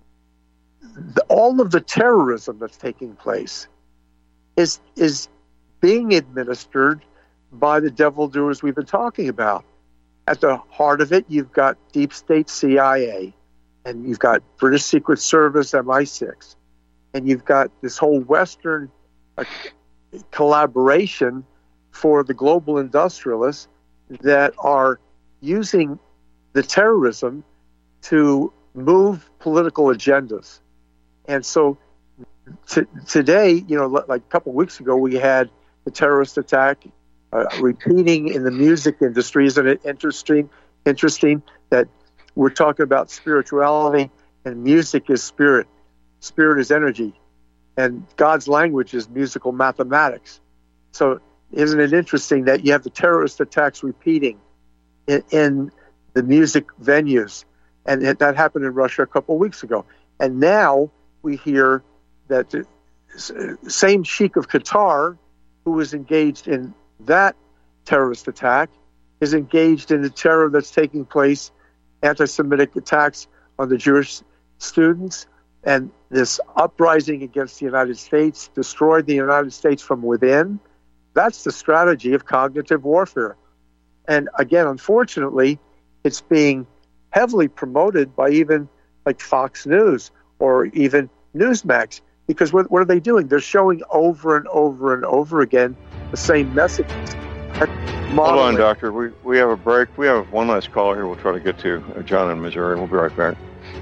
the, all of the terrorism that's taking place is is being administered by the devil doers we've been talking about. At the heart of it, you've got Deep State C I A, and you've got British Secret Service M I six, and you've got this whole Western uh, collaboration for the global industrialists that are using the terrorism to move political agendas. And so t- today, you know, like a couple of weeks ago, we had the terrorist attack Uh, repeating in the music industry. Isn't it interesting interesting that we're talking about spirituality and music is spirit. Spirit is energy. And God's language is musical mathematics. So isn't it interesting that you have the terrorist attacks repeating in, in the music venues? And it, that happened in Russia a couple of weeks ago. And now we hear that the same Sheikh of Qatar who is engaged in that terrorist attack is engaged in the terror that's taking place, anti-Semitic attacks on the Jewish students, and this uprising against the United States, destroyed the United States from within. That's the strategy of cognitive warfare. And again, unfortunately, it's being heavily promoted by even like Fox News or even Newsmax, because what, what are they doing? They're showing over and over and over again the same messages. Hold on, Doctor. We, we have a break. We have one last caller here we'll try to get to, uh, John in Missouri. We'll be right back.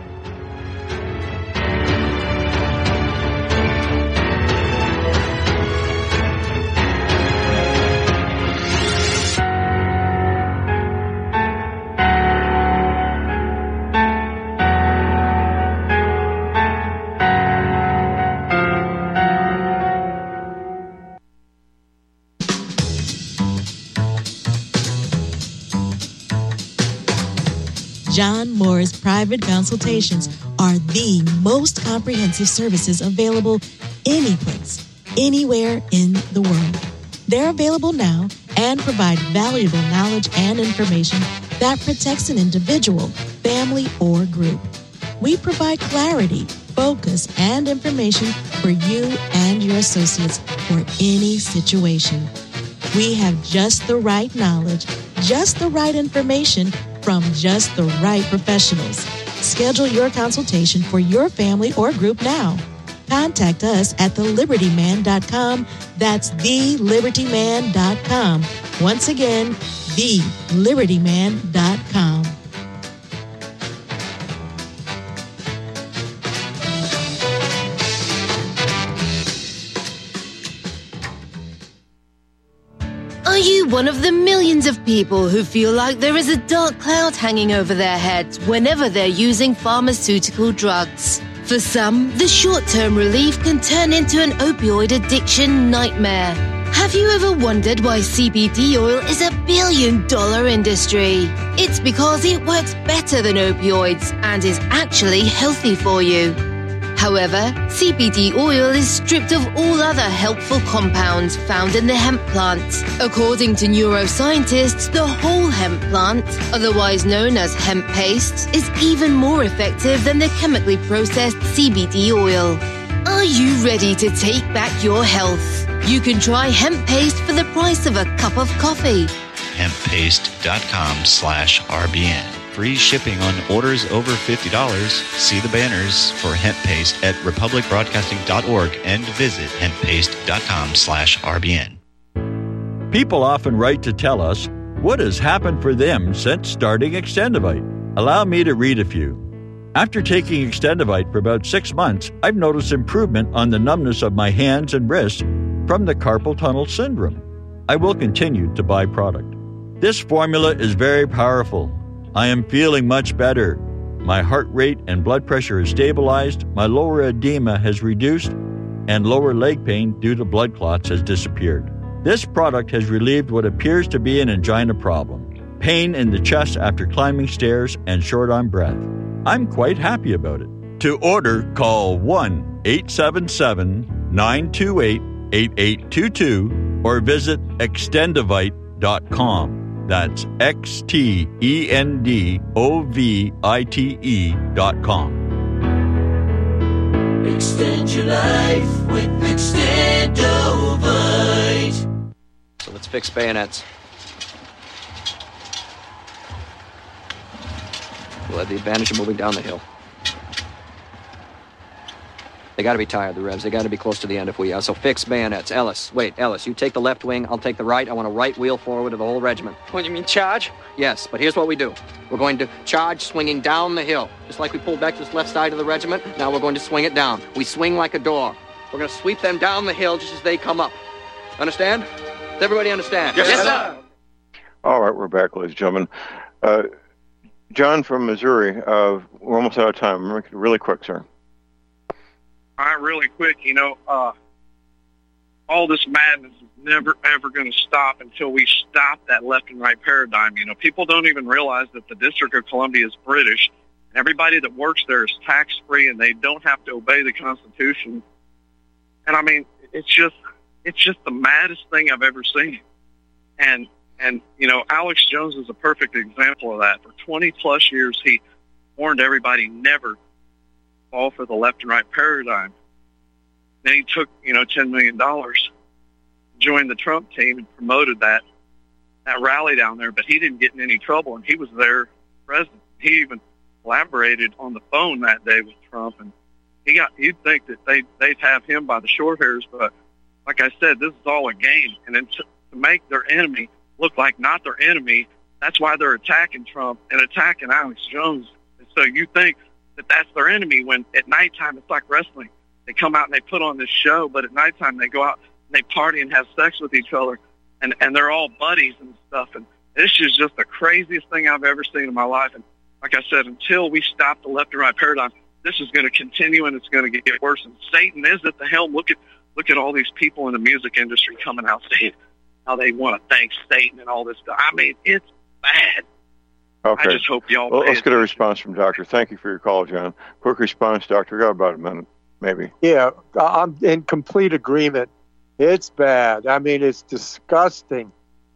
John Moore's private consultations are the most comprehensive services available anyplace, anywhere in the world. They're available now and provide valuable knowledge and information that protects an individual, family, or group. We provide clarity, focus, and information for you and your associates for any situation. We have just the right knowledge, just the right information from just the right professionals. Schedule your consultation for your family or group now. Contact us at the liberty man dot com. That's the liberty man dot com. Once again, the liberty man dot com. Are you one of the millions of people who feel like there is a dark cloud hanging over their heads whenever they're using pharmaceutical drugs? For some, the short-term relief can turn into an opioid addiction nightmare. Have you ever wondered why C B D oil is a billion-dollar industry? It's because it works better than opioids and is actually healthy for you. However, C B D oil is stripped of all other helpful compounds found in the hemp plant. According to neuroscientists, the whole hemp plant, otherwise known as hemp paste, is even more effective than the chemically processed C B D oil. Are you ready to take back your health? You can try hemp paste for the price of a cup of coffee. hemppaste.com slash RBN. Free shipping on orders over fifty dollars. See the banners for hemp paste at republic broadcasting dot org and visit hemppaste.com slash RBN. People often write to tell us what has happened for them since starting Extendivite. Allow me to read a few. After taking Extendivite for about six months, I've noticed improvement on the numbness of my hands and wrists from the carpal tunnel syndrome. I will continue to buy product. This formula is very powerful. I am feeling much better. My heart rate and blood pressure is stabilized, my lower edema has reduced, and lower leg pain due to blood clots has disappeared. This product has relieved what appears to be an angina problem, pain in the chest after climbing stairs, and short on breath. I'm quite happy about it. To order, call one eight seven seven, nine two eight, eight eight two two or visit extendivite dot com. That's X T E N D O V I T E dot com. Extend your life with Extendovite. So let's fix bayonets. We'll have the advantage of moving down the hill. They got to be tired, the revs. They got to be close to the end if we are. So fix bayonets. Ellis, wait, Ellis, you take the left wing, I'll take the right. I want a right wheel forward of the whole regiment. What, you mean charge? Yes, but here's what we do. We're going to charge swinging down the hill. Just like we pulled back this left side of the regiment, now we're going to swing it down. We swing like a door. We're going to sweep them down the hill just as they come up. Understand? Does everybody understand? Yes, yes sir. All right, we're back, ladies and gentlemen. Uh, John from Missouri, uh, we're almost out of time. Make it really quick, sir. All right, really quick, you know, uh, all this madness is never, ever going to stop until we stop that left and right paradigm. You know, people don't even realize that the District of Columbia is British. Everybody that works there is tax-free, and they don't have to obey the Constitution. And, I mean, it's just, it's just the maddest thing I've ever seen. And, and, you know, Alex Jones is a perfect example of that. For twenty plus years, he warned everybody never fall for the left and right paradigm. Then he took, you know, ten million dollars, joined the Trump team and promoted that, that rally down there, but he didn't get in any trouble, and he was their president. He even collaborated on the phone that day with Trump, and he got, you'd think that they, they'd have him by the short hairs, but like I said, this is all a game. And then to, to make their enemy look like not their enemy, that's why they're attacking Trump and attacking Alex Jones. And so you think that that's their enemy when at nighttime it's like wrestling. They come out and they put on this show, but at nighttime they go out and they party and have sex with each other, and, and they're all buddies and stuff. And this is just the craziest thing I've ever seen in my life. And like I said, until we stop the left and right paradigm, this is going to continue, and it's going to get worse. And Satan is at the helm. Look at look at all these people in the music industry coming out saying how they want to thank Satan and all this stuff. I mean, it's bad. Okay. I just hope y'all. Well, let's attention. get a response from Doctor. Thank you for your call, John. Quick response, Doctor. Got about a minute, maybe. Yeah, I'm in complete agreement. It's bad. I mean, it's disgusting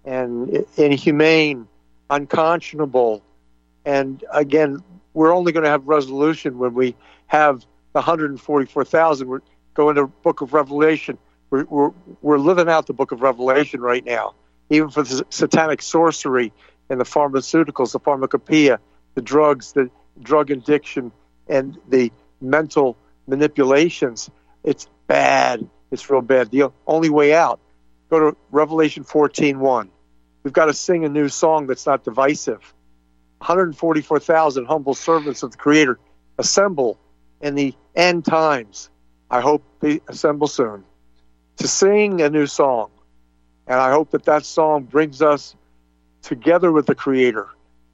and inhumane, unconscionable. And again, we're only going to have resolution when we have the one hundred forty-four thousand. We're going to the Book of Revelation. We're, we're, we're living out the Book of Revelation right now, even for the satanic sorcery and the pharmaceuticals, the pharmacopoeia, the drugs, the drug addiction, and the mental manipulations. It's bad. It's real bad. The only way out, go to Revelation fourteen one. We've got to sing a new song that's not divisive. one hundred forty-four thousand humble servants of the Creator assemble in the end times. I hope they assemble soon to sing a new song. And I hope that that song brings us together with the Creator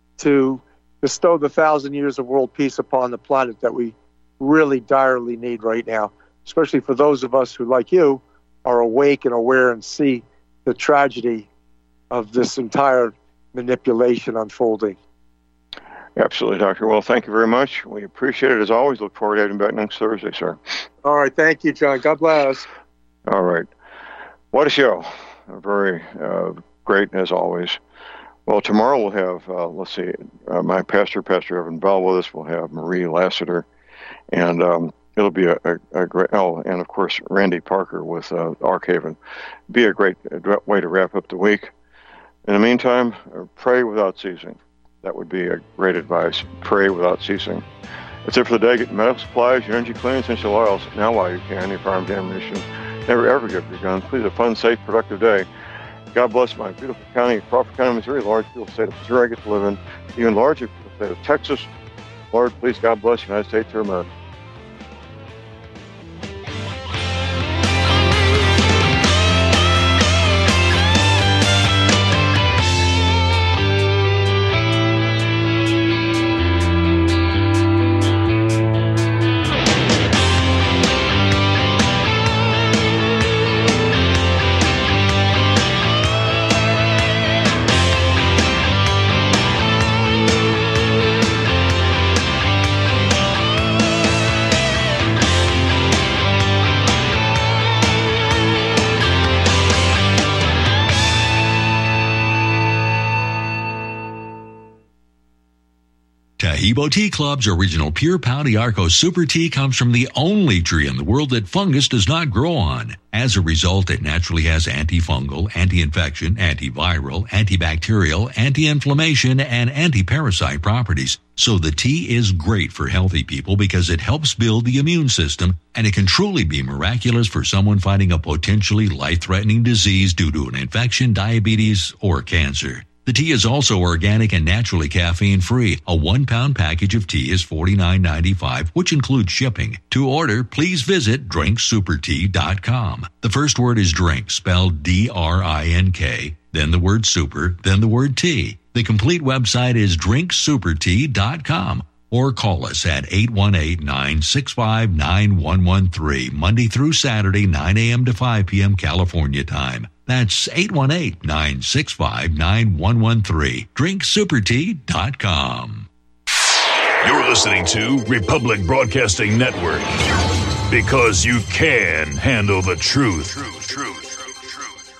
to bestow the thousand years of world peace upon the planet that we really direly need right now, especially for those of us who, like you, are awake and aware and see the tragedy of this entire manipulation unfolding. Absolutely, Doctor. Well, thank you very much. We appreciate it as always. Look forward to having you back next Thursday, sir. All right. Thank you, John. God bless. All right. What a show. Very uh, great, as always. Well, tomorrow we'll have, uh, let's see, uh, my pastor, Pastor Evan Bell, with us. We'll have Marie Lassiter. And um, it'll be a, a, a great, oh, and of course, Randy Parker with uh, Arkhaven. Be a great way to wrap up the week. In the meantime, uh, pray without ceasing. That would be a great advice. Pray without ceasing. That's it for the day. Get medical supplies, your energy clean, essential oils. Now while you can, your firearms ammunition. Never ever give up your guns. Please have a fun, safe, productive day. God bless my beautiful county, Crawford County, Missouri, large beautiful state of Missouri I get to live in, even larger beautiful state of Texas. Lord, please, God bless the United States of America. Taheebo Tea Club's original Pure Pau d'Arco Super Tea comes from the only tree in the world that fungus does not grow on. As a result, it naturally has antifungal, anti-infection, antiviral, antibacterial, anti-inflammation, and anti-parasite properties. So the tea is great for healthy people because it helps build the immune system, and it can truly be miraculous for someone fighting a potentially life-threatening disease due to an infection, diabetes, or cancer. The tea is also organic and naturally caffeine-free. A one-pound package of tea is forty-nine ninety-five, which includes shipping. To order, please visit drink super tea dot com. The first word is drink, spelled D R I N K, then the word super, then the word tea. The complete website is drink super tea dot com. Or call us at eight one eight, nine six five, nine one one three, Monday through Saturday, nine a.m. to five p.m. California time. That's eight one eight, nine six five, nine one one three. drink super tea dot com. You're listening to Republic Broadcasting Network. Because you can handle the truth. Truth, truth.